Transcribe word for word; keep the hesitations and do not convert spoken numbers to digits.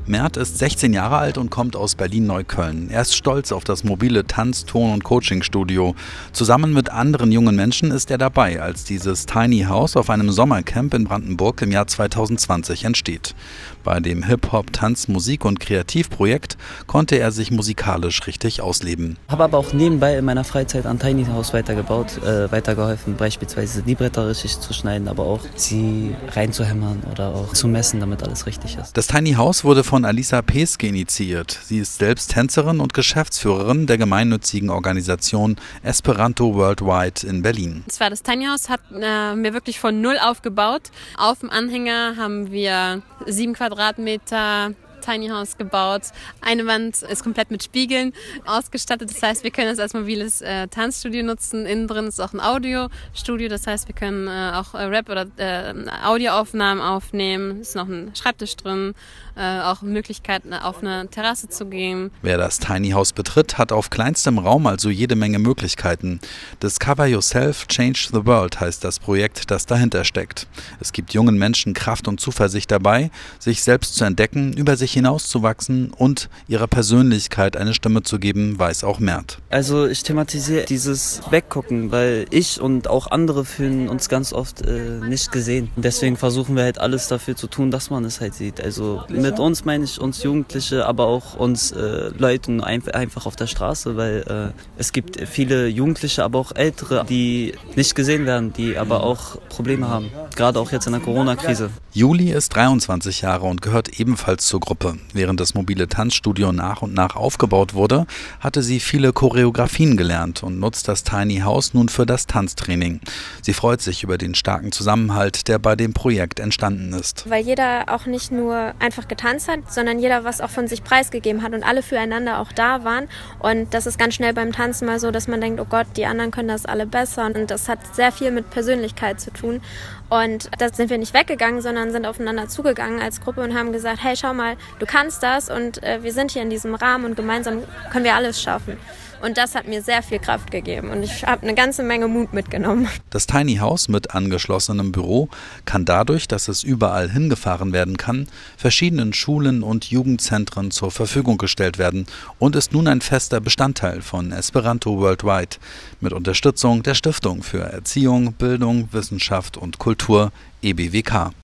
Mert ist sechzehn Jahre alt und kommt aus Berlin-Neukölln. Er ist stolz auf das mobile Tanz-, Ton- und Coachingstudio. Zusammen mit anderen jungen Menschen ist er dabei, als dieses Tiny House auf einem Sommercamp in Brandenburg im Jahr zweitausendzwanzig entsteht. Bei dem Hip-Hop-, Tanz-, Musik- und Kreativprojekt konnte er sich musikalisch richtig ausleben. Ich habe aber auch nebenbei in meiner Freizeit an Tiny House weitergebaut, äh, weitergeholfen, beispielsweise die Bretter richtig zu schneiden, aber auch sie reinzuhämmern oder auch zu messen, damit alles richtig ist. Das Tiny House wurde von Alisa Peske initiiert. Sie ist selbst Tänzerin und Geschäftsführerin der gemeinnützigen Organisation Esperanto Worldwide in Berlin. Das war das Tiny House, hat äh, mir wirklich von null aufgebaut. Auf dem Anhänger haben wir sieben Quadratmeter Tiny House gebaut. Eine Wand ist komplett mit Spiegeln ausgestattet. Das heißt, wir können es als mobiles äh, Tanzstudio nutzen. Innen drin ist auch ein Audiostudio. Das heißt, wir können äh, auch äh, Rap- oder äh, Audioaufnahmen aufnehmen. Es ist noch ein Schreibtisch drin. Äh, auch Möglichkeiten, auf eine Terrasse zu gehen. Wer das Tiny House betritt, hat auf kleinstem Raum also jede Menge Möglichkeiten. Discover Yourself, Change the World heißt das Projekt, das dahinter steckt. Es gibt jungen Menschen Kraft und Zuversicht dabei, sich selbst zu entdecken, über sich hinauszuwachsen und ihrer Persönlichkeit eine Stimme zu geben, weiß auch Mert. Also ich thematisiere dieses Weggucken, weil ich und auch andere fühlen uns ganz oft äh, nicht gesehen. Deswegen versuchen wir halt alles dafür zu tun, dass man es halt sieht. Also mit uns meine ich uns Jugendliche, aber auch uns äh, Leuten ein, einfach auf der Straße, weil äh, es gibt viele Jugendliche, aber auch Ältere, die nicht gesehen werden, die aber auch Probleme haben, gerade auch jetzt in der Corona-Krise. Juli ist dreiundzwanzig Jahre und gehört ebenfalls zur Gruppe. Während das mobile Tanzstudio nach und nach aufgebaut wurde, hatte sie viele Choreografien gelernt und nutzt das Tiny House nun für das Tanztraining. Sie freut sich über den starken Zusammenhalt, der bei dem Projekt entstanden ist. Weil jeder auch nicht nur einfach getanzt hat, sondern jeder was auch von sich preisgegeben hat und alle füreinander auch da waren. Und das ist ganz schnell beim Tanzen mal so, dass man denkt, oh Gott, die anderen können das alle besser. Und das hat sehr viel mit Persönlichkeit zu tun. Und da sind wir nicht weggegangen, sondern sind aufeinander zugegangen als Gruppe und haben gesagt, hey, schau mal, du kannst das und äh, wir sind hier in diesem Rahmen und gemeinsam können wir alles schaffen. Und das hat mir sehr viel Kraft gegeben und ich habe eine ganze Menge Mut mitgenommen. Das Tiny House mit angeschlossenem Büro kann dadurch, dass es überall hingefahren werden kann, verschiedenen Schulen und Jugendzentren zur Verfügung gestellt werden und ist nun ein fester Bestandteil von Esperanto Worldwide mit Unterstützung der Stiftung für Erziehung, Bildung, Wissenschaft und Kultur E B W K.